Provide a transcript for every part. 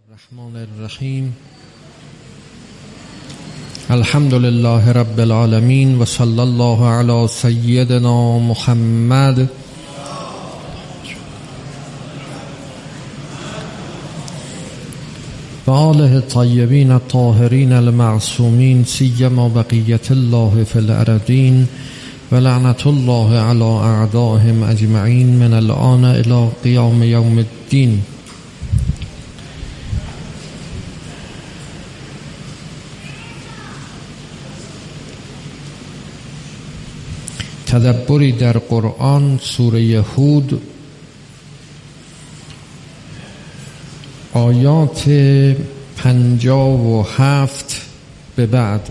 الرحمن الرحیم. الحمد لله رب العالمین و صلی الله علی سیدنا محمد و آله الطیبین الطاهرین المعصومین سیما بقیة الله فی الارضین و لعنت الله علی اعدائهم اجمعین من الآن الی قیام یوم الدین. تدبری در قرآن، سوره هود، آیات 57 به بعد.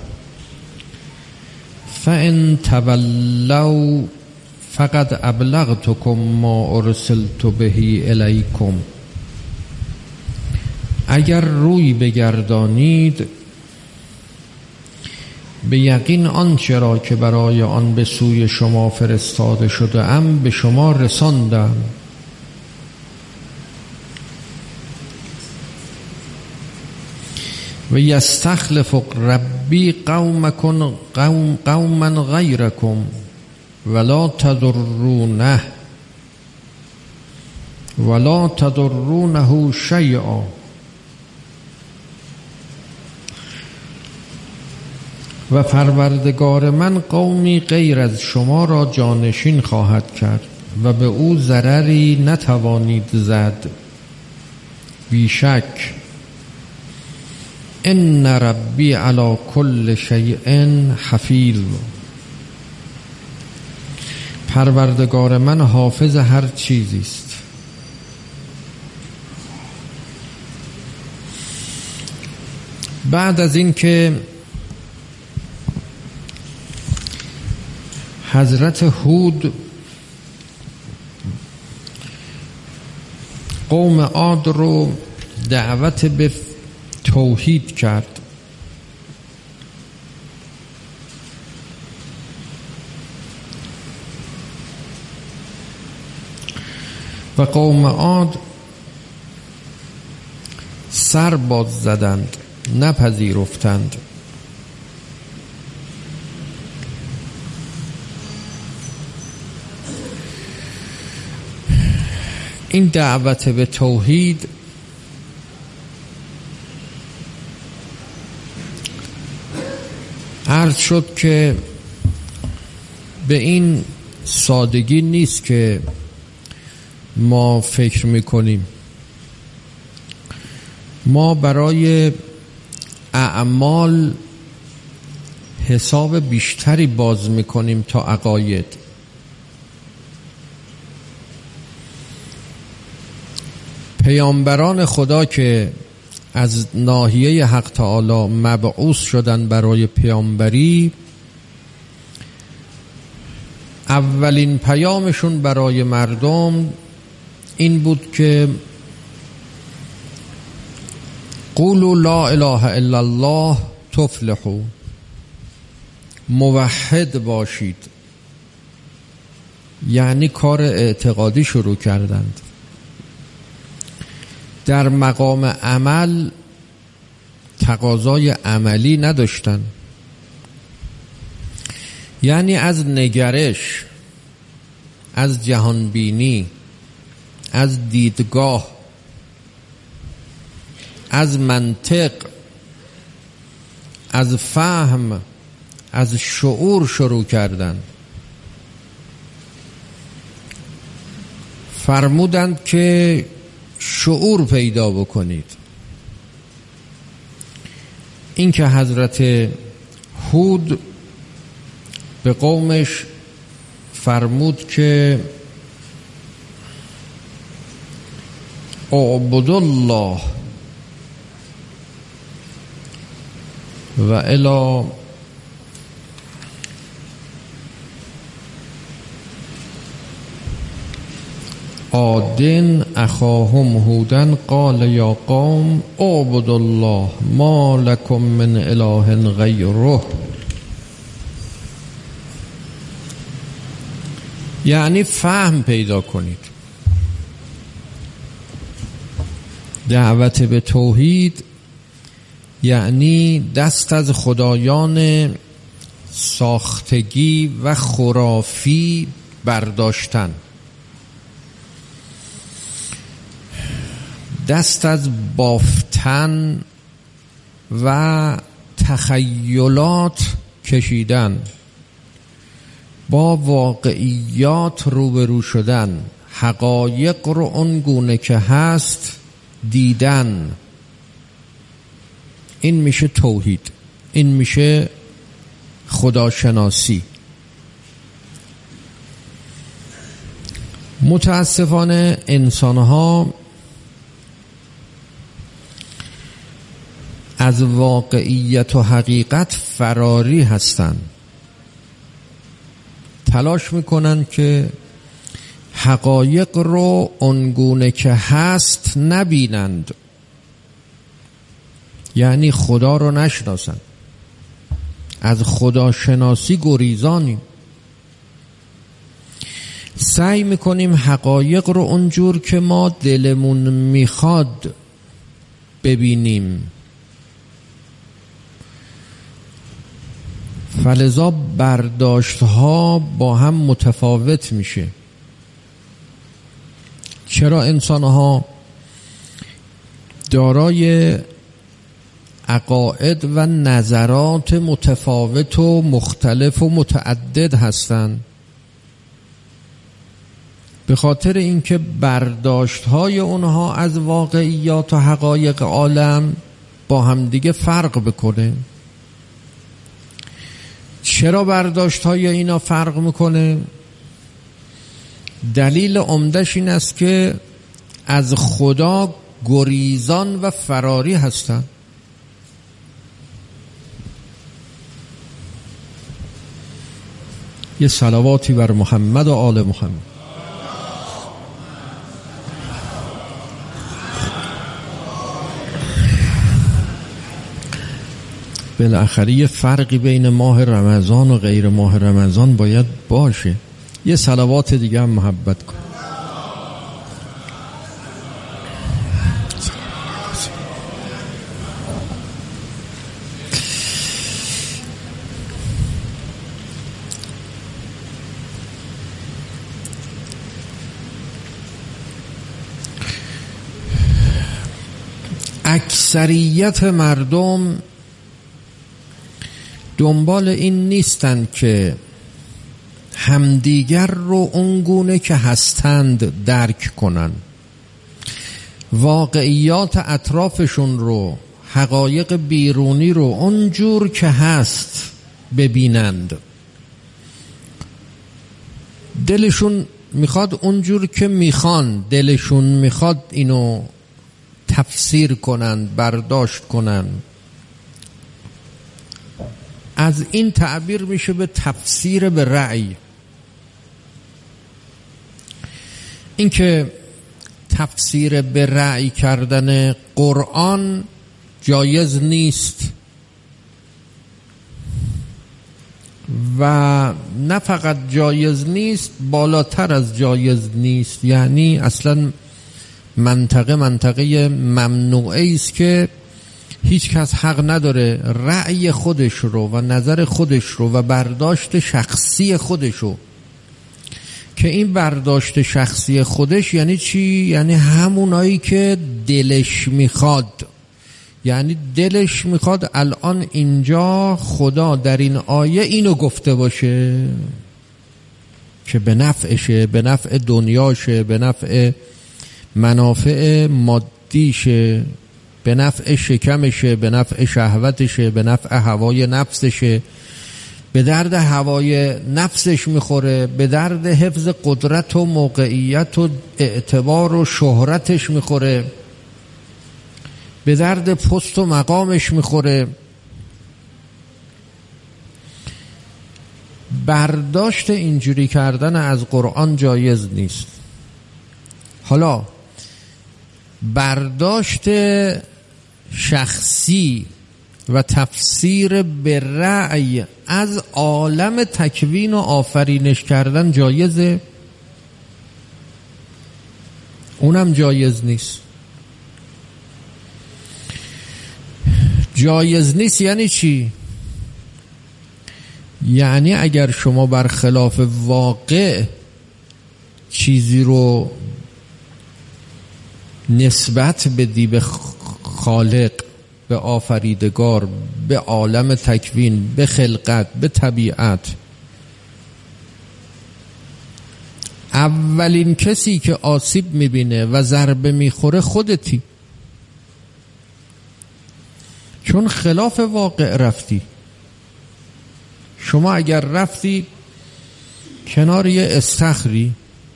فَإِن تَوَلَّوْا فَقَدْ أَبْلَغْتُكُمْ مَا أُرْسِلْتُ بِهِ إِلَيْكُمْ. اگر روی بگردانید به یقین آنچه را که برای آن به سوی شما فرستاده شده ام به شما رساندم. و یستخلف ربی قوما غیرکم ولا تضرونه شیئا. و پروردگار من قومی غیر از شما را جانشین خواهد کرد و به او ضرری نتوانید زد. بیشک ان ربی علی کل شیء حفیظ. پروردگار من حافظ هر چیزی است. بعد از این که حضرت هود قوم عاد رو دعوت به توحید کرد، و قوم عاد سر باز زدند، نپذیرفتند. این دعوت به توحید عرض شد که به این سادگی نیست که ما فکر میکنیم. ما برای اعمال حساب بیشتری باز میکنیم تا عقاید. پیامبران خدا که از ناحیه حق تعالی مبعوث شدن برای پیامبری، اولین پیامشون برای مردم این بود که قولوا لا اله الا الله تفلحوا. موحد باشید، یعنی کار اعتقادی شروع کردند. در مقام عمل تقاضای عملی نداشتن، یعنی از نگرش، از جهانبینی، از دیدگاه، از منطق، از فهم، از شعور شروع کردن. فرمودند که شعور پیدا بکنید. این که حضرت هود به قومش فرمود که اعبدوا الله و الی عادن اخاهم هودا قال یا قوم اعبدوا الله ما لکم من اله غیره. یعنی فهم پیدا کنید. دعوت به توحید یعنی دست از خدایان ساختگی و خرافی برداشتن، دست از بافتن و تخیلات کشیدن، با واقعیات روبرو شدن، حقایق رو اونگونه که هست دیدن. این میشه توحید، این میشه خداشناسی. متاسفانه انسانها از واقعیت و حقیقت فراری هستند، تلاش میکنن که حقایق رو اونگونه که هست نبینند، یعنی خدا رو نشناسن. از خداشناسی گریزانیم، سعی میکنیم حقایق رو اونجور که ما دلمون میخواد ببینیم، فلذا برداشتها با هم متفاوت میشه. چرا انسانها دارای عقاید و نظرات متفاوت و مختلف و متعدد هستند؟ به خاطر اینکه برداشت‌های اونها از واقعیات و حقایق عالم با هم دیگه فرق بکنه. چرا برداشت‌های اینا فرق میکنه؟ دلیل عمده‌ش این است که از خدا گریزان و فراری هستند. یه صلواتی بر محمد و آل محمد. بالاخره یه فرقی بین ماه رمضان و غیر ماه رمضان باید باشه. یه صلوات دیگه هم محبت کن. اکثریت مردم دنبال این نیستند که همدیگر رو اونگونه که هستند درک کنن، واقعیات اطرافشون رو، حقایق بیرونی رو اونجور که هست ببینند. دلشون میخواد اونجور که میخوان، دلشون میخواد اینو تفسیر کنن، برداشت کنن. از این تعبیر میشه به تفسیر به رأی. این که تفسیر به رأی کردن قرآن جایز نیست و نه فقط جایز نیست، بالاتر از جایز نیست. یعنی اصلا منطقه ممنوعه است که هیچ کس حق نداره رأی خودش رو و نظر خودش رو و برداشت شخصی خودش رو، که این برداشت شخصی خودش یعنی چی؟ یعنی همونایی که دلش میخواد. یعنی دلش میخواد الان اینجا خدا در این آیه اینو گفته باشه که به نفعشه، به نفع دنیاشه، به نفع منافع مادیشه، به نفع شکمشه، به نفع شهوتشه، به نفع هوای نفسشه، به درد هوای نفسش میخوره، به درد حفظ قدرت و موقعیت و اعتبار و شهرتش میخوره، به درد پست و مقامش میخوره. برداشت اینجوری کردن از قرآن جایز نیست. حالا برداشت شخصی و تفسیر به رأی از عالم تکوین و آفرینش کردن جایزه؟ اونم جایز نیست. جایز نیست یعنی چی؟ یعنی اگر شما برخلاف واقع چیزی رو نسبت بدی به خالق، به آفریدگار، به عالم تکوین، به خلقت، به طبیعت، اولین کسی که آسیب میبینه و ضربه میخوره خودتی، چون خلاف واقع رفتی. شما اگر رفتی کنار یه استخری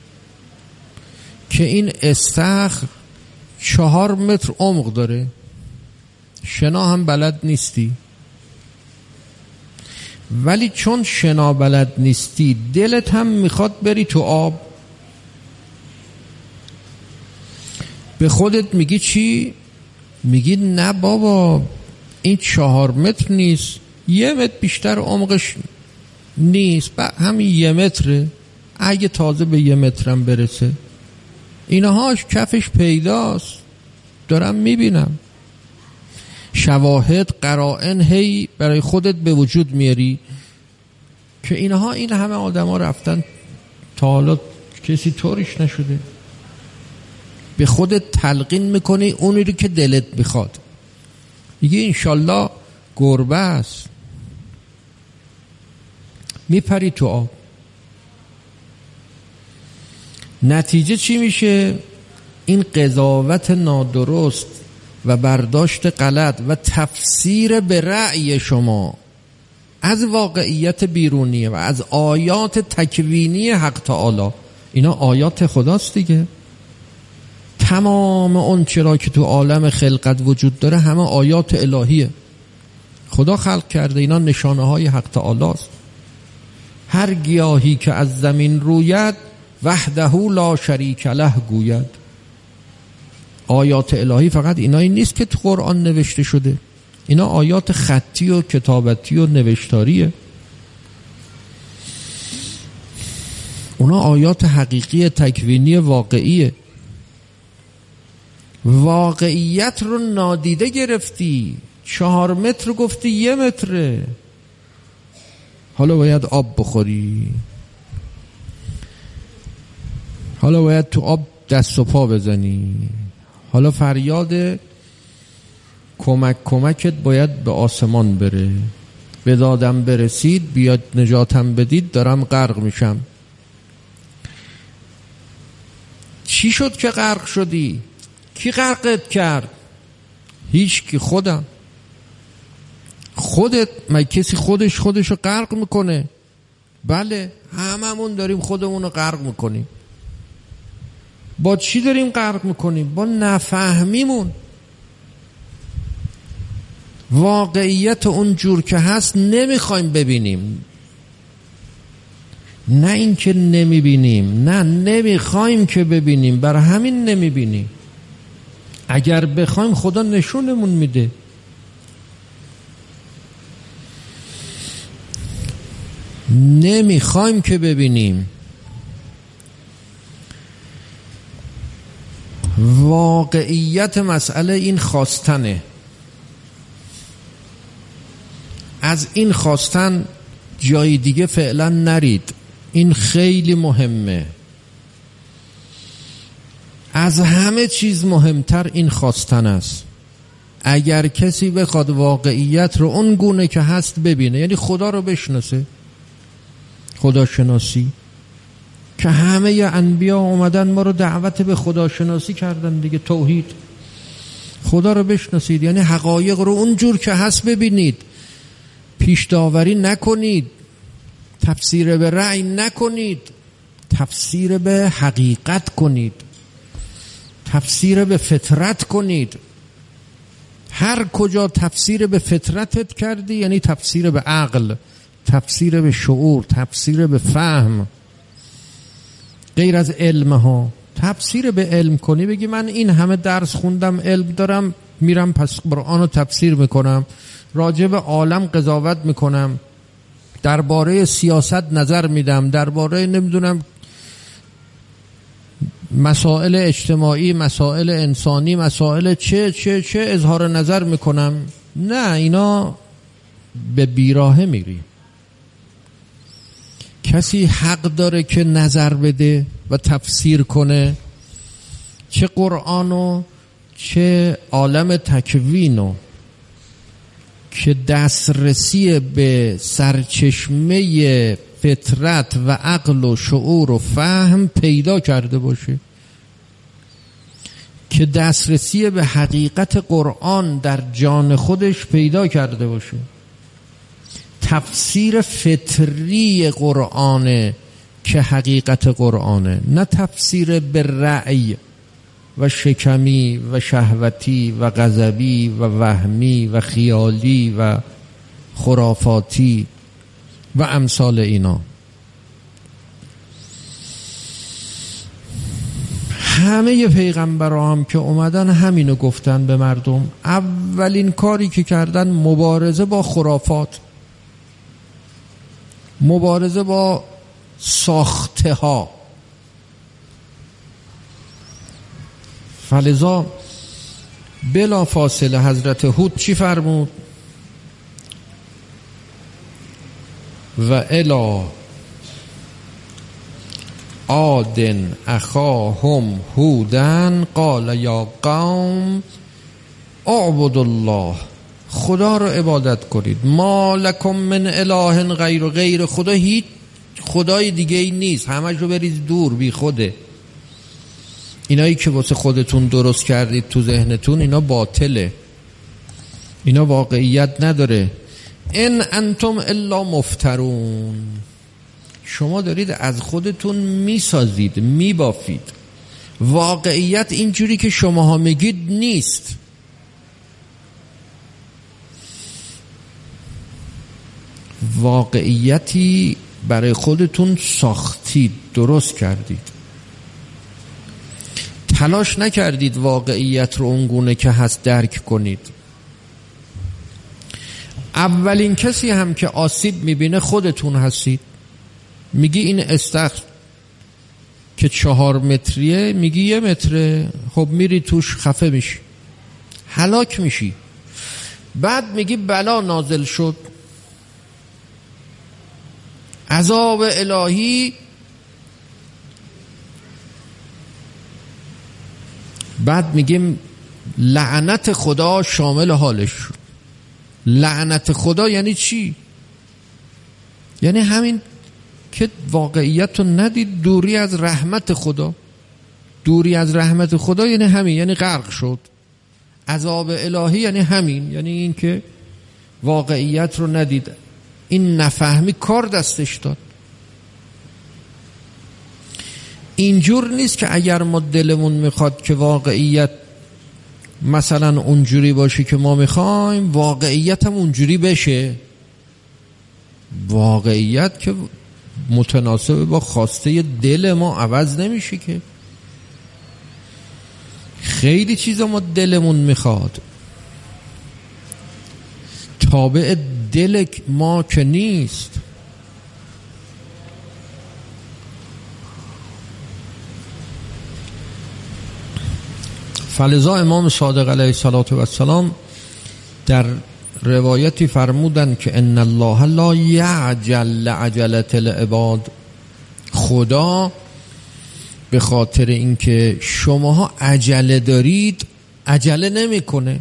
که این استخر 4 متر عمق داره، شنا هم بلد نیستی، ولی چون شنا بلد نیستی دلت هم میخواد بری تو آب، به خودت میگی چی؟ میگی نه بابا این 4 متر نیست، 1 متر بیشتر عمقش نیست، همین 1 متره، اگه تازه به 1 مترم برسه. اینهاش کفش پیداست، دارم میبینم، شواهد قرائن هی برای خودت به وجود میاری که اینها، این همه آدم ها رفتن تا حالا کسی طوریش نشده. به خودت تلقین میکنی اونی رو که دلت میخواد، میگی انشالله گربه است، میپری تو آب. نتیجه چی میشه؟ این قضاوت نادرست و برداشت غلط و تفسیر به رأی شما از واقعیت بیرونیه و از آیات تکوینی حق تعالی. اینا آیات خداست دیگه. تمام اون چرا که تو عالم خلقت وجود داره همه آیات الهیه، خدا خلق کرده، اینا نشانه های حق تعالی است. هر گیاهی که از زمین روید وحده لا شریک له گوید. آیات الهی فقط اینایی نیست که تو قرآن نوشته شده، اینا آیات خطی و کتابتی و نوشتاریه، اونا آیات حقیقی تکوینی واقعیه. واقعیت رو نادیده گرفتی، 4 متر گفتی 1 متره، حالا باید آب بخوری، حالا باید تو آب دست و پا بزنی، حالا فریاد کمکت باید به آسمان بره، به دادم برسید بیاد نجاتم بدید دارم غرق میشم. چی شد که غرق شدی؟ کی غرقت کرد؟ هیچ کی، خودم. خودت؟ مگه کسی خودشو غرق میکنه؟ بله، هممون داریم خودمونو غرق میکنیم. با چی داریم غرق میکنیم؟ با نفهمیمون. واقعیت اون جور که هست نمیخوایم ببینیم، نه اینکه نمیبینیم، نه نمیخوایم که ببینیم، برای همین نمیبینیم. اگر بخوایم خدا نشونمون میده. نمیخوایم که ببینیم. واقعیت مسئله این خواستنه. از این خواستن جای دیگه فعلا نرید، این خیلی مهمه. از همه چیز مهمتر این خواستن است. اگر کسی بخواد واقعیت رو اون گونه که هست ببینه، یعنی خدا رو بشناسه، خداشناسی که همه انبیا اومدن ما رو دعوت به خداشناسی کردن دیگه، توحید. خدا رو بشناسید یعنی حقایق رو اون جور که هست ببینید، پیش داوری نکنید، تفسیر به رأی نکنید، تفسیر به حقیقت کنید، تفسیر به فطرت کنید. هر کجا تفسیر به فطرتت کردی یعنی تفسیر به عقل، تفسیر به شعور، تفسیر به فهم، غیر از علم ها. تفسیر به علم کنی، بگی من این همه درس خوندم، علم دارم، میرم پس قرآن رو تفسیر میکنم، راجع به عالم قضاوت میکنم، درباره سیاست نظر میدم، درباره نمیدونم مسائل اجتماعی، مسائل انسانی، مسائل چه اظهار نظر میکنم. نه، اینا به بیراهه میری. کسی حق داره که نظر بده و تفسیر کنه، چه قرآنو چه عالم تکوینو، که دسترسی به سرچشمه فطرت و عقل و شعور و فهم پیدا کرده باشه، که دسترسی به حقیقت قرآن در جان خودش پیدا کرده باشه. تفسیر فطری قرآنه که حقیقت قرآنه، نه تفسیر به رأی و شکمی و شهوتی و غضبی و وهمی و خیالی و خرافاتی و امثال اینا. همه پیغمبران هم که اومدن همینو گفتن به مردم. اولین کاری که کردن مبارزه با خرافات، مبارزه با ساخته ها. فلذا بلا فاصله حضرت هود چی فرمود؟ و الی عاد اخاهم هودا قال یا قوم اعبدوا الله، خدا رو عبادت کنید. ما لکم من اله غیر، غیر خدا هیچ خدای دیگه ای نیست، همش رو بریز دور، بی خوده. اینایی که واسه خودتون درست کردید تو ذهنتون اینا باطله، اینا واقعیت نداره. ان انتم الا مفترون، شما دارید از خودتون میسازید، میبافید. واقعیت اینجوری که شماها میگید نیست. واقعیتی برای خودتون ساختید، درست کردید، تلاش نکردید واقعیت رو اونگونه که هست درک کنید. اولین کسی هم که آسیب میبینه خودتون هستید. میگی این استخر که 4 متریه، میگی 1 متره، خب میری توش خفه میشی، هلاک میشی. بعد میگی بلا نازل شد، عذاب الهی. بعد میگیم لعنت خدا شامل حالش شد. لعنت خدا یعنی چی؟ یعنی همین که واقعیت رو ندید، دوری از رحمت خدا. دوری از رحمت خدا یعنی همین، یعنی غرق شد. عذاب الهی یعنی همین، یعنی این که واقعیت رو ندید، این نفهمی کار دستش داد. اینجور نیست که اگر ما دلمون میخواد که واقعیت مثلا اونجوری باشه که ما میخوایم، واقعیت هم اونجوری بشه. واقعیت که متناسب با خواسته دل ما عوض نمیشه که. خیلی چیزا ما دلمون میخواد، تابع دل ما که نیست. فلذا امام صادق علیه السلام در روایتی فرمودن که ان الله لا یعجل لعجلة العباد، خدا به خاطر اینکه شماها عجله دارید عجله نمیکنه.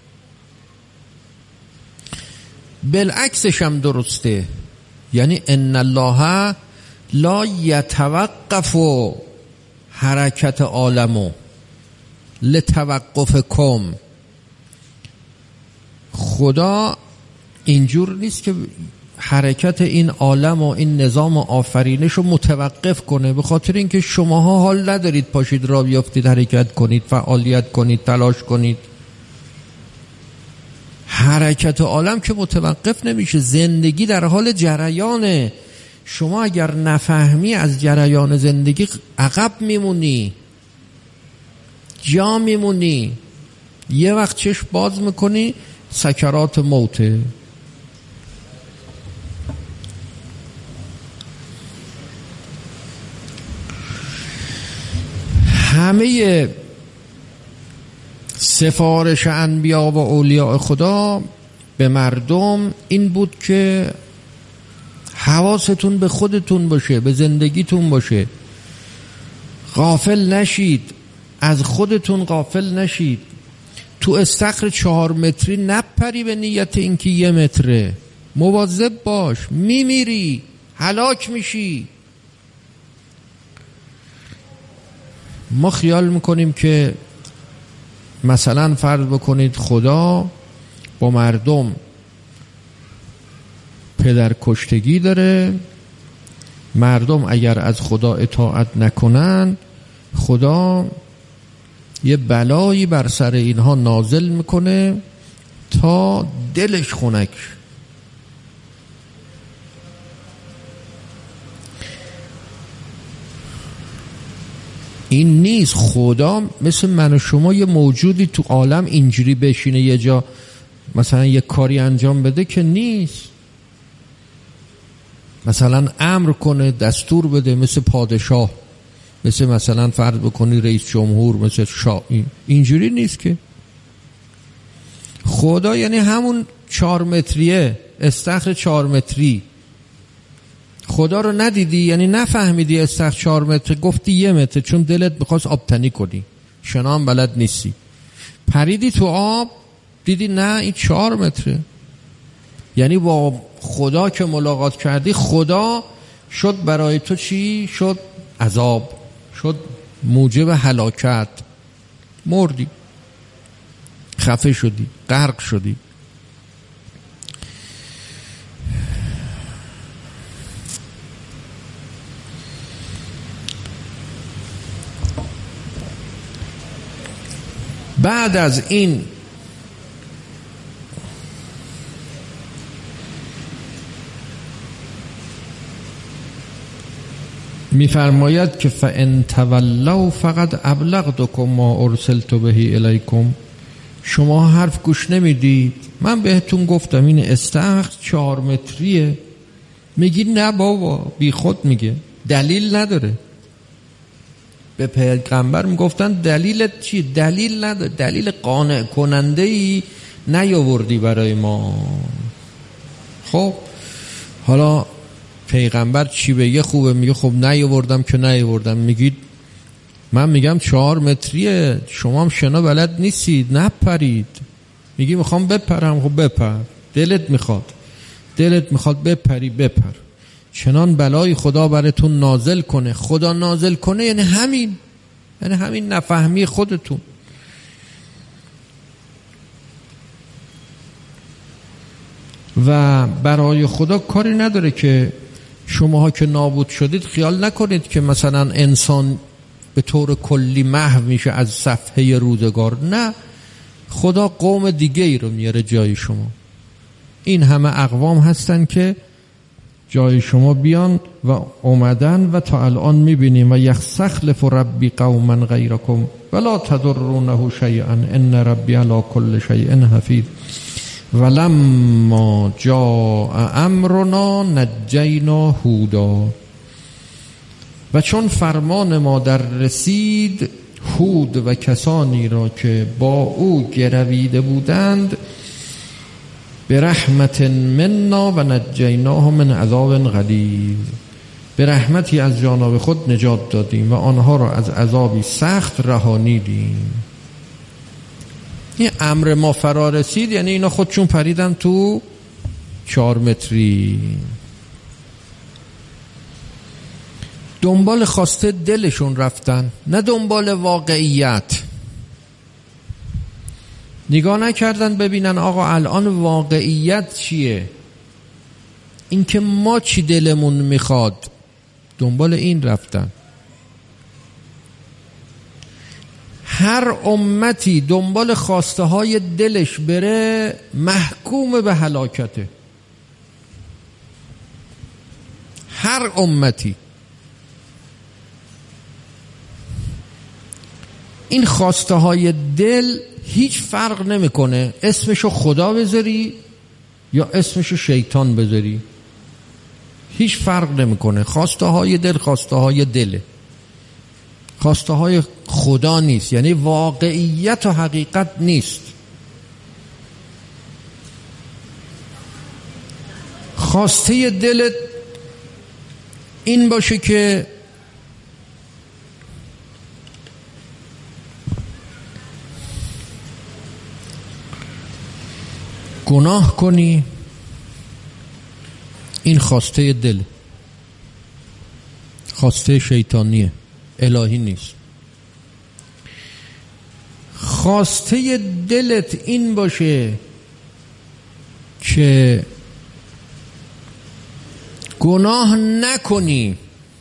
بالعکسش هم درسته، یعنی ان الله لا یتوقف حرکت عالمو لتوقفکم. خدا اینجور نیست که حرکت این عالم و این نظام آفرینش رو متوقف کنه به خاطر اینکه شماها حال ندارید پاشید را بیافتید، حرکت کنید، فعالیت کنید، تلاش کنید. حرکت عالم که متوقف نمیشه، زندگی در حال جریانه. شما اگر نفهمی از جریان زندگی عقب میمونی، جا میمونی. یه وقت چشم باز میکنی سکرات موته. همه سفارش انبیا و اولیاء خدا به مردم این بود که حواستون به خودتون باشه، به زندگیتون باشه، غافل نشید، از خودتون غافل نشید، تو استخر 4 متری نپری به نیت اینکه 1 متره، مواظب باش، میمیری، هلاک میشی. ما خیال میکنیم که مثلا فرض بکنید خدا با مردم پدر کشتگی داره، مردم اگر از خدا اطاعت نکنن خدا یه بلایی بر سر اینها نازل میکنه تا دلش خنک. این نیست. خدا مثل من و شما یه موجودی تو عالم اینجوری بشینه یه جا مثلا یه کاری انجام بده که نیست. مثلا امر کنه، دستور بده، مثل پادشاه، مثلا فرض بکنی رئیس جمهور، مثل شاه. اینجوری نیست که خدا. یعنی همون 4 متریه، استخر 4 متری. خدا رو ندیدی، یعنی نفهمیدی استخر 4 متر، گفتی 1 متر چون دلت میخواست آبتنی کنی، شنا هم بلد نیستی، پریدی تو آب دیدی نه این 4 متره. یعنی با خدا که ملاقات کردی، خدا شد برای تو چی؟ شد عذاب، شد موجب هلاکت، مردی، خفه شدی، غرق شدی. بعد از این میفرماید که فَإِن تَوَلَّوْا فَقَدْ أَبْلَغْتُكُمْ مَا أُرْسِلْتُ بِهِ إِلَيْكُمْ. شما حرف گوش نمیدید، من بهتون گفتم این استخر 4 متریه. میگی نه بابا، بی خود میگه، دلیل نداره. به پیغمبر میگفتن دلیلت چی؟ دلیل نداره، دلیل قانع کننده ای نیاوردی برای ما. خب حالا پیغمبر چی بگه خوبه؟ میگه خب نیاوردم که نیاوردم. میگید من میگم 4 متریه، شما هم شنا بلد نیستید، نپرید. میگی میخوام بپرم، خب بپر، دلت میخواد بپری، بپر. چنان بلای خدا براتون نازل کنه. خدا نازل کنه یعنی همین نفهمی خودتون. و برای خدا کاری نداره که شماها که نابود شدید خیال نکنید که مثلا انسان به طور کلی محو میشه از صفحه روزگار. نه، خدا قوم دیگه ای رو میاره جای شما. این همه اقوام هستن که جای شما بیان و اومدن و تا الان میبینیم و یستخلف ربی قوما غیرکم ولا تضرونه شیئا ان ربی علی کل شیء حفیظ ولما جاء امرنا نجینا هودا. و چون فرمان ما در رسید، هود و کسانی را که با او گرویده بودند به رحمت منا و نجیناه من عذاب غلیظ، به رحمتی از جانب خود نجات دادیم و آنها را از عذابی سخت رهانیدیم. این امر ما فرا رسید یعنی اینا خودشون پریدن تو 4 متری، دنبال خواسته دلشون رفتن، نه دنبال واقعیت. نگاه نکردن ببینن آقا الان واقعیت چیه، این که ما چی دلمون میخواد، دنبال این رفتن. هر امتی دنبال خواسته های دلش بره محکوم به هلاکته. هر امتی. این خواسته های دل هیچ فرق نمیکنه اسمشو خدا بذاری یا اسمشو شیطان بذاری، هیچ فرق نمیکنه. خواسته های دل خواسته های دله، خواسته های خدا نیست، یعنی واقعیت و حقیقت نیست. خواسته دلت این باشه که گناه کنی، این خواسته دل، خواسته شیطانیه، الهی نیست. خواسته دلت این باشه که گناه نکنی،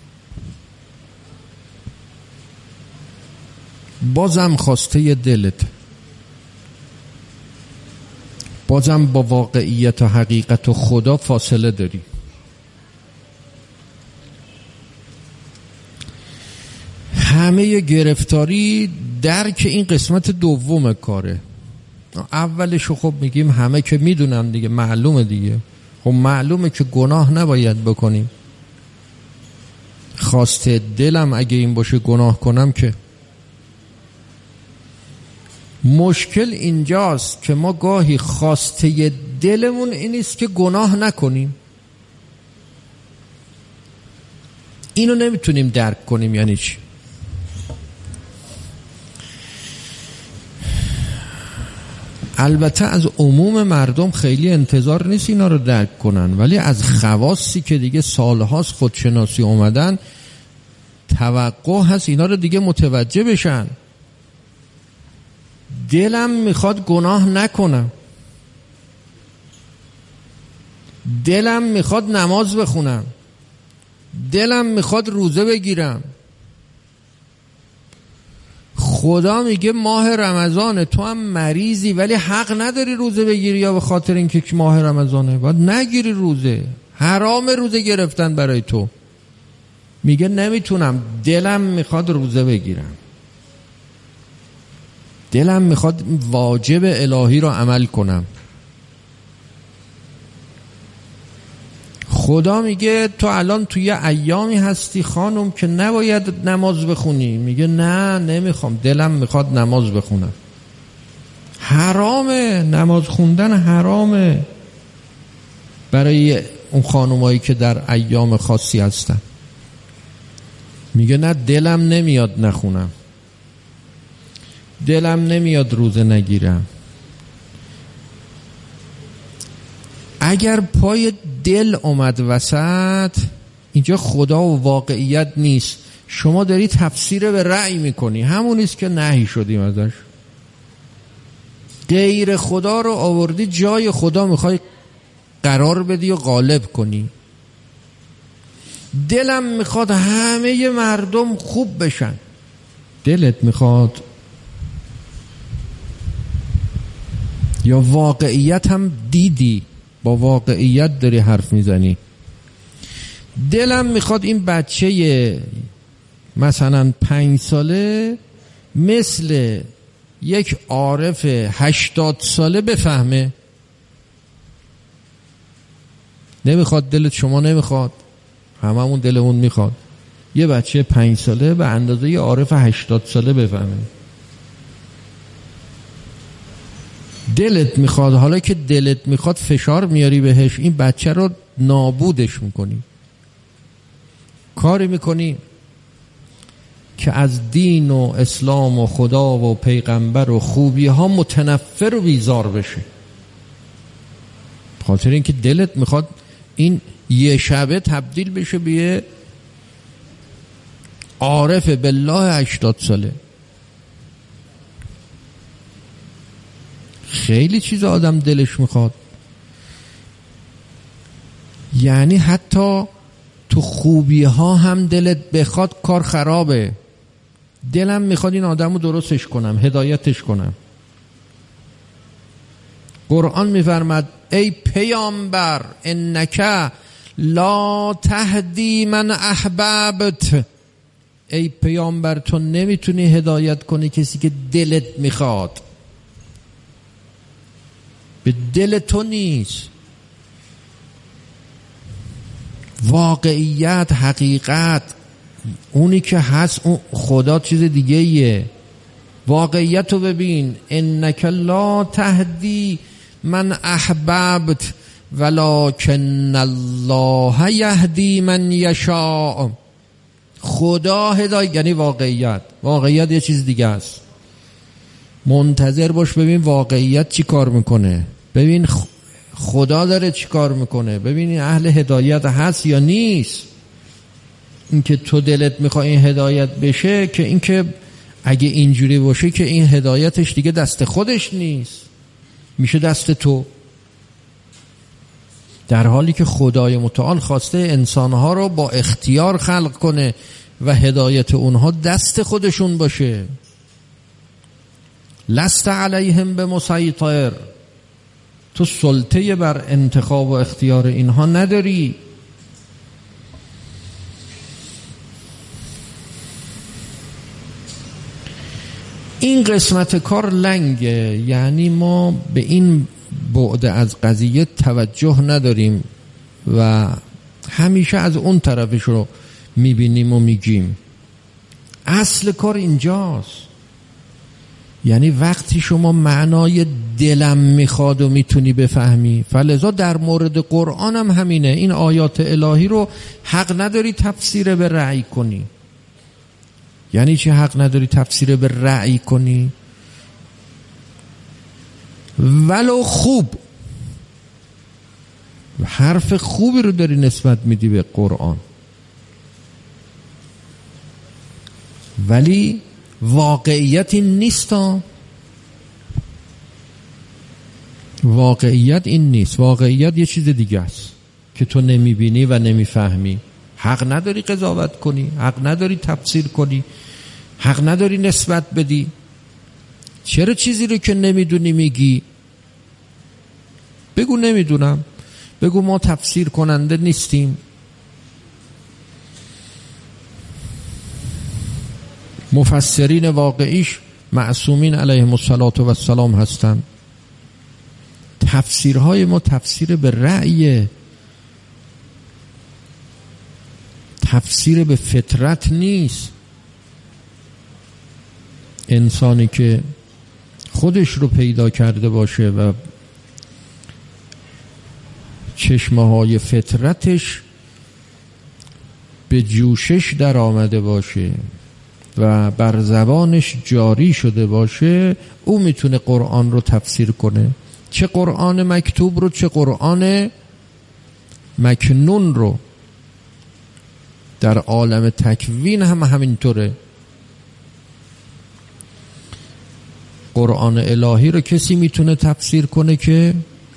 بازم خواسته دلت، بازم با واقعیت و حقیقت و خدا فاصله داری. همه گرفتاری درک این قسمت دوم کاره. اولشو خب میگیم همه که میدونن دیگه، معلومه دیگه، خب معلومه که گناه نباید بکنیم. خواسته دلم اگه این باشه گناه کنم که. مشکل اینجاست که ما گاهی خواسته دلمون اینیست که گناه نکنیم. اینو نمیتونیم درک کنیم یعنی چی. البته از عموم مردم خیلی انتظار نیست اینا رو درک کنن، ولی از خواصی که دیگه سالهاست خودشناسی اومدن توقع هست اینا رو دیگه متوجه بشن. دلم میخواد گناه نکنم، دلم میخواد نماز بخونم، دلم میخواد روزه بگیرم. خدا میگه ماه رمضانه، تو هم مریضی ولی حق نداری روزه بگیری، یا به خاطر اینکه ماه رمضانه باید نگیری روزه، حرام روزه گرفتن برای تو. میگه نمیتونم، دلم میخواد روزه بگیرم، دلم میخواد واجب الهی رو عمل کنم. خدا میگه تو الان توی ایامی هستی خانم که نباید نماز بخونی. میگه نه نمیخوام، دلم میخواد نماز بخونم. حرامه، نماز خوندن حرامه برای اون خانمایی که در ایام خاصی هستن. میگه نه دلم نمیاد نخونم، دلم نمیاد روزه نگیرم. اگر پای دل اومد وسط، اینجا خدا و واقعیت نیست، شما داری تفسیر به رأی میکنی، همونیست که نهی شدیم ازش. غیر خدا رو آوردی جای خدا، میخوای قرار بدی و غالب کنی. دلم میخواد همه مردم خوب بشن، دلت میخواد یا واقعیت هم دیدی، با واقعیت داری حرف میزنی؟ دلم میخواد این بچه مثلا 5 ساله مثل یک عارف 80 ساله بفهمه. نمیخواد دلت؟ شما نمیخواد؟ هممون دلمون میخواد یه بچه 5 ساله به اندازه یه عارف 80 ساله بفهمه. دلت میخواد، حالا که دلت میخواد فشار میاری بهش، این بچه رو نابودش میکنی. کاری میکنی که از دین و اسلام و خدا و پیغمبر و خوبی ها متنفر و بیزار بشه، خاطر اینکه دلت میخواد این یه شبه تبدیل بشه به یه عارف بالله 80 ساله. خیلی چیز آدم دلش میخواد، یعنی حتی تو خوبی ها هم دلت بخواد کار خرابه. دلم میخواد این آدم رو درستش کنم، هدایتش کنم. قرآن میفرماد ای پیامبر انک لا تهدی من احببت. ای پیامبر تو نمیتونی هدایت کنی کسی که دلت میخواد، به دل تو نیست. واقعیت، حقیقت، اونی که هست اون خدا چیز دیگه ایه. واقعیت رو ببین، انک لا تهدی من احببت. ولکن الله یهدی من یشاء. خدا هدایت یعنی واقعیت یه چیز دیگه است. منتظر باش ببین واقعیت چی کار میکنه، ببین خدا داره چی کار میکنه، ببین این اهل هدایت هست یا نیست. اینکه تو دلت میخوای این هدایت بشه که اینکه اگه اینجوری باشه که این هدایتش دیگه دست خودش نیست، میشه دست تو، در حالی که خدای متعال خواسته انسانها رو با اختیار خلق کنه و هدایت اونها دست خودشون باشه. لست علیهم بمسیطر، تو سلطه بر انتخاب و اختیار اینها نداری. این قسمت کار لنگه، یعنی ما به این بعد از قضیه توجه نداریم و همیشه از اون طرفش رو میبینیم و میگیم. اصل کار اینجاست. یعنی وقتی شما معنای دلم میخواد و میتونی بفهمی، فلذا در مورد قرآن هم همینه. این آیات الهی رو حق نداری تفسیر به رأی کنی. یعنی چی حق نداری تفسیر به رأی کنی؟ ولو خوب، حرف خوبی رو داری نسبت میدی به قرآن، ولی واقعیت این نیست. واقعیت این نیست. واقعیت یه چیز دیگه است که تو نمیبینی و نمیفهمی. حق نداری قضاوت کنی، حق نداری تفسیر کنی، حق نداری نسبت بدی. چرا چیزی رو که نمیدونی میگی؟ بگو نمیدونم، بگو ما تفسیر کننده نیستیم. مفسرین واقعیش معصومین علیهم السلام هستند. تفسیرهای ما تفسیر به رأی، تفسیر به فطرت نیست. انسانی که خودش رو پیدا کرده باشه و چشمه‌های فطرتش به جوشش در آمده باشه و بر زبانش جاری شده باشه، او میتونه قرآن رو تفسیر کنه. چه قرآن مکتوب رو، چه قرآن مکنون رو. در عالم تکوین هم همینطوره. قرآن الهی رو کسی میتونه تفسیر کنه که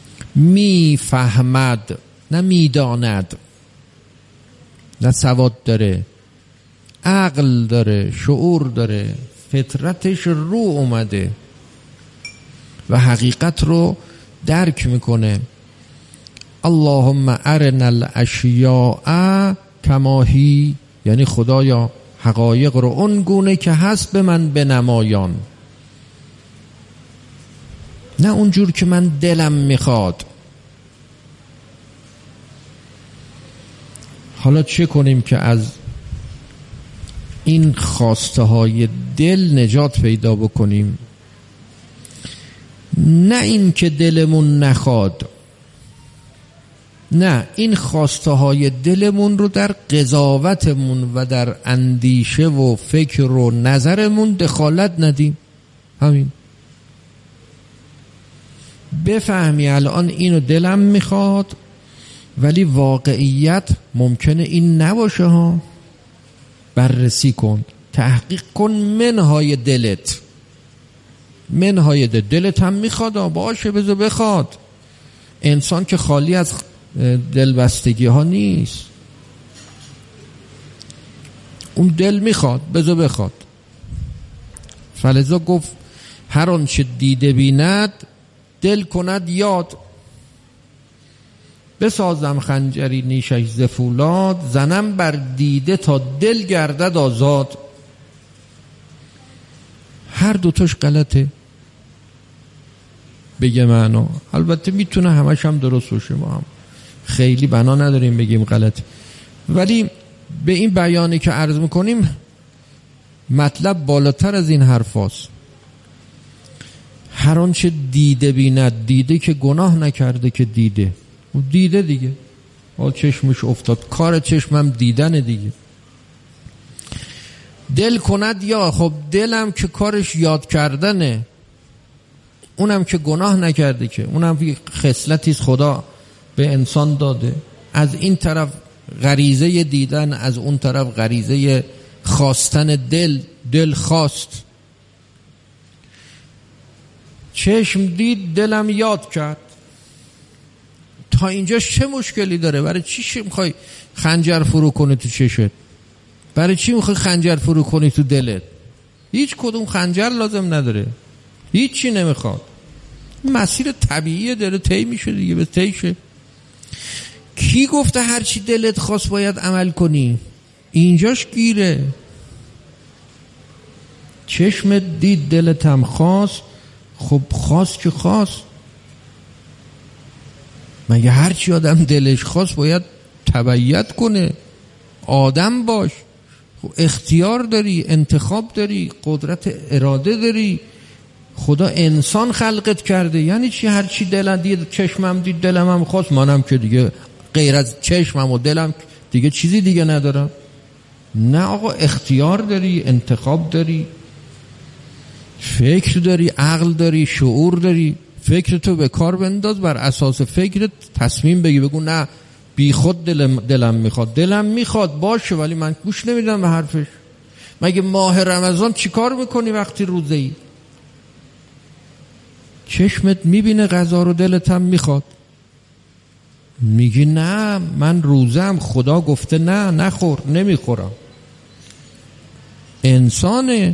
میفهمد، نه میداند، نه سواد داره، عقل داره، شعور داره، فطرتش رو اومده و حقیقت رو درک میکنه. اللهم ارنا الاشیاء کما هی، یعنی خدایا حقایق رو اون گونه که هست به من بنمایان، نه اونجور که من دلم میخواد. حالا چه کنیم که از این خواسته های دل نجات پیدا بکنیم؟ نه این که دلمون نخواد، نه، این خواسته های دلمون رو در قضاوتمون و در اندیشه و فکر و نظرمون دخالت ندیم. همین. بفهمی الان اینو دلم میخواد ولی واقعیت ممکنه این نباشه ها. بررسی کن، تحقیق کن منهای دلت. منهای دلت هم میخواد، باشه بذار بخواد. انسان که خالی از دلبستگی ها نیست. اون دل میخواد، بذار بخواد. فلذا گفت هر آنچه دیده بیند دل کند یاد. بسازم خنجری نیشش ز فولاد، زنم بر دیده تا دل گردد آزاد. هر دوتاش غلطه بگه معنا. البته میتونه همش هم درست باشه، ما هم خیلی بنا نداریم بگیم غلطه، ولی به این بیانی که عرض میکنیم مطلب بالاتر از این حرف هست. هر آنچه دیده بیند، دیده که گناه نکرده که دیده، دیده دیگه، چشمش افتاد، کار چشمم دیدن دیگه. دل کند یا، خب دلم که کارش یاد کردنه، اونم که گناه نکرده، که اونم خصلتی است خدا به انسان داده. از این طرف غریزه دیدن، از اون طرف غریزه خواستن. دل خواست، چشم دید، دلم یاد کرد. تا اینجاش چه مشکلی داره؟ برای چی میخوای خنجر فرو کنی تو چشت؟ برای چی میخوای خنجر فرو کنی تو دلت؟ هیچ کدوم خنجر لازم نداره، هیچ چی نمیخواد. مسیر طبیعی داره طی میشه دیگه، به طی شه. کی گفته هر چی دلت خواست باید عمل کنی؟ اینجاش گیره. چشمت دید، دلت هم خواست. خب خواست که خواست. مگه هر چی آدم دلش خواست باید تبعیت کنه؟ آدم باش، خب اختیار داری، انتخاب داری، قدرت اراده داری. خدا انسان خلقت کرده. یعنی چی هر چی دلم دید، چشمم دید، دلم هم خواست؟ منم که دیگه غیر از چشمم و دلم دیگه چیزی دیگه ندارم. نه آقا، اختیار داری، انتخاب داری، فکر داری، عقل داری، شعور داری. فکرتو به کار بنداز، بر اساس فکرت تصمیم بگی، بگو نه بی خود دلم میخواد. دلم میخواد باشه، ولی من گوش نمیدم به حرفش. مگه ماه رمضان چی کار میکنی وقتی روزه ای؟ چشمت میبینه غذا رو، دلت هم میخواد، میگی نه من روزم، خدا گفته نه نخور، نمیخورم. انسانه،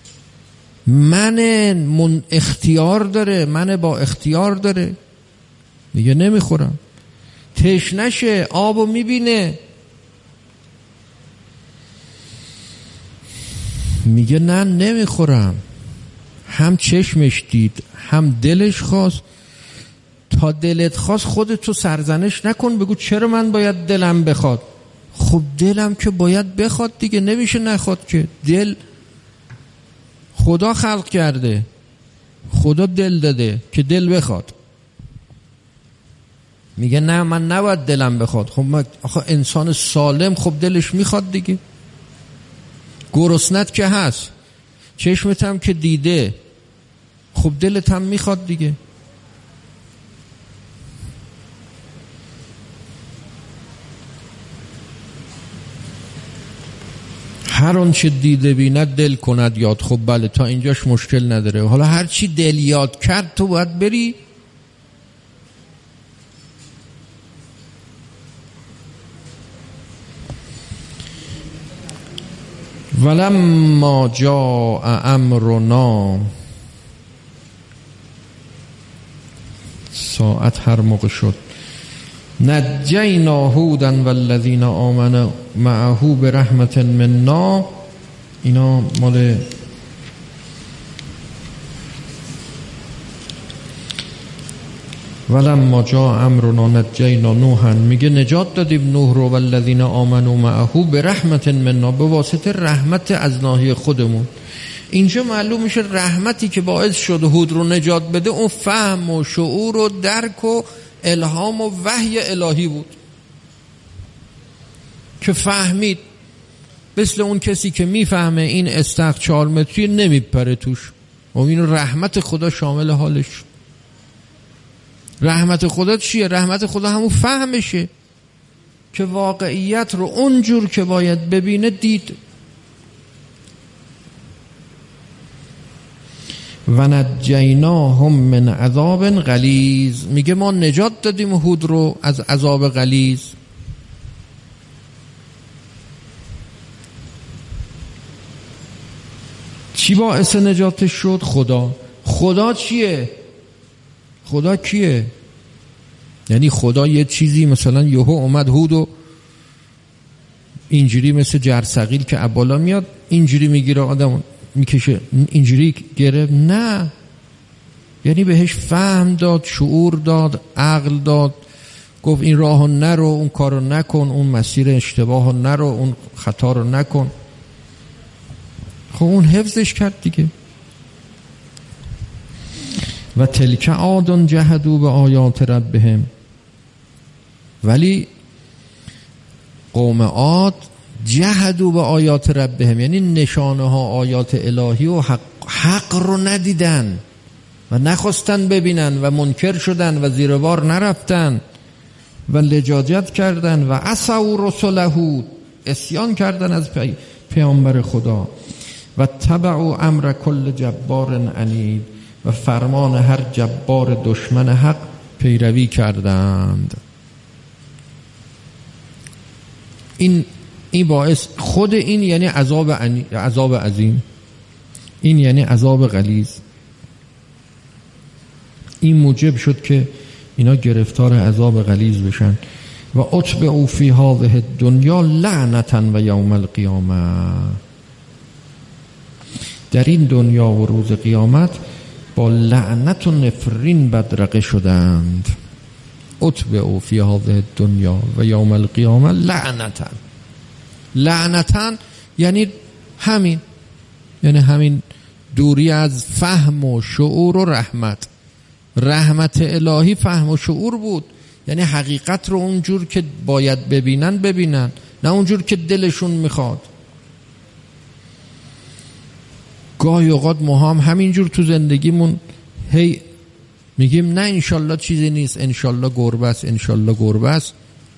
من اختیار داره، من با اختیار داره، میگه نمیخورم. تشنشه، آبو میبینه، میگه نه نمیخورم. هم چشمش دید، هم دلش خواست. تا دلت خواست خودتو سرزنش نکن، بگو چرا من باید دلم بخواد؟ خب دلم که باید بخواد دیگه، نمیشه نخواد که. دل خدا خلق کرده، خدا دل داده که دل بخواد. میگه نه من نباید دلم بخواد. خب آخه انسان سالم خب دلش میخواد دیگه. گرسنت که هست، چشمت هم که دیده، خب دلت هم میخواد دیگه. هر آن چه دیده بیند دل کند یاد. خب بله، تا اینجاش مشکل نداره. حالا هر چی دل یاد کرد تو باید بری ولما جاء امرنا. ساعت هر موقع شد. نجینا هودا والذین آمنوا معه برحمت منا. اینا مال ولما جاء امرنا نجینا نوحا. میگه نجات دادیم نوح رو، والذین آمنوا معه برحمت منا، به واسطه رحمت از ناحیه خودمون. اینجا معلوم میشه رحمتی که باعث شد هود رو نجات بده، اون فهم و شعور و درک و الهام و وحی الهی بود که فهمید. مثل اون کسی که میفهمه این استخر 4 متری نمیپره توش، و این رحمت خدا شامل حالش. رحمت خدا چیه؟ رحمت خدا همون فهمشه که واقعیت رو اونجور که باید ببینه دید. و نجیناهم من عذاب غلیظ. میگه ما نجات دادیم هود رو از عذاب غلیظ. چی باعث نجاتش شد؟ خدا. خدا چیه؟ خدا کیه؟ یعنی خدا یه چیزی مثلا یهو اومد هود و اینجوری مثل جرثقیل که ابالا میاد اینجوری میگیره آدم میکشه اینجوری گرفت؟ نه، یعنی بهش فهم داد، شعور داد، عقل داد، گفت این راهو نرو، اون کارو نکن، اون مسیر اشتباهو نرو، اون خطا رو نکن. خب اون حفظش کرد دیگه. و تلک عاد جحدوا بآیات ربهم. ولی قوم عاد جهدوا به آیات ربهم، یعنی نشانه ها آیات الهی و حق رو ندیدن و نخواستن ببینن و منکر شدن و زیر بار نرفتن و لجاجت کردن و عصوا رسله، عصیان کردن از پیامبر خدا و تبعوا امر کل جبار عنید، و فرمان هر جبار دشمن حق پیروی کردند. این باعث خود این یعنی عذاب عظیم، این یعنی عذاب غلیظ. این موجب شد که اینا گرفتار عذاب غلیظ بشن. و اتبعوا فی هذه الدنیا لعنتا و یوم القیامه، در این دنیا و روز قیامت با لعنت و نفرین بدرقه شدند. اتبعوا فی هذه الدنیا و یوم القیامه لعنتا. لعنتا یعنی همین دوری از فهم و شعور و رحمت. رحمت الهی فهم و شعور بود، یعنی حقیقت رو اونجور که باید ببینن، نه اونجور که دلشون میخواد. گاهی اوقات ما هم همینجور تو زندگیمون هی میگیم نه انشالله چیزی نیست، انشالله گربه است.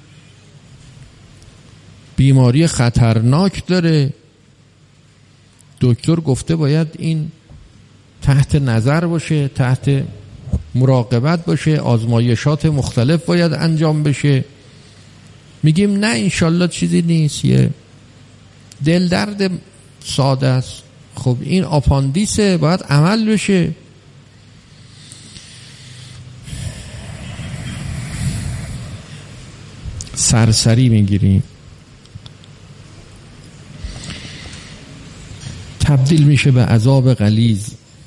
بیماری خطرناک داره، دکتر گفته باید این تحت نظر باشه، تحت مراقبت باشه، آزمایشات مختلف باید انجام بشه. میگیم نه انشالله چیزی نیست، یه دل درد ساده است. خب این آپاندیسه، باید عمل بشه. سرسری میگیریم، تبدیل میشه به عذاب غلیظ.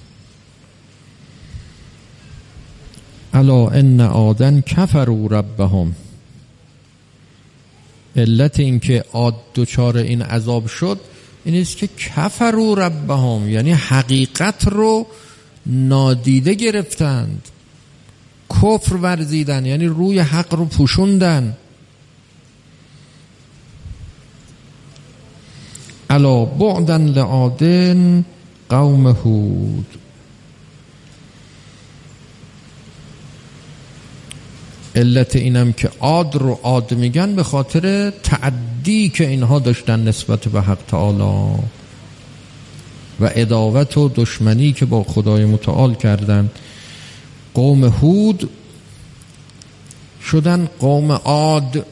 الا ان عادا کفروا ربهم، علت این که عاد دچار این عذاب شد این است که کفروا ربهم، یعنی حقیقت رو نادیده گرفتند، کفر ورزیدن، یعنی روی حق رو پوشوندن. الا بعدا لعاد قوم هود، علت اینم که عاد رو عاد میگن به خاطر تعدی که اینها داشتن نسبت به حق تعالی و عداوت و دشمنی که با خدای متعال کردن. قوم هود شدن قوم عاد،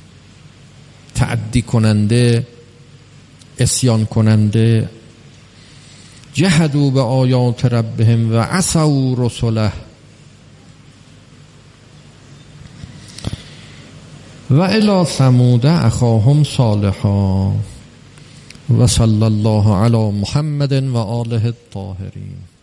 تعدی کننده، عصیان کننده. جهدوا به آیات ربهم و عصوا رسله و الی ثمود اخاهم صالحا و صلی الله علی محمد و آله الطاهرین.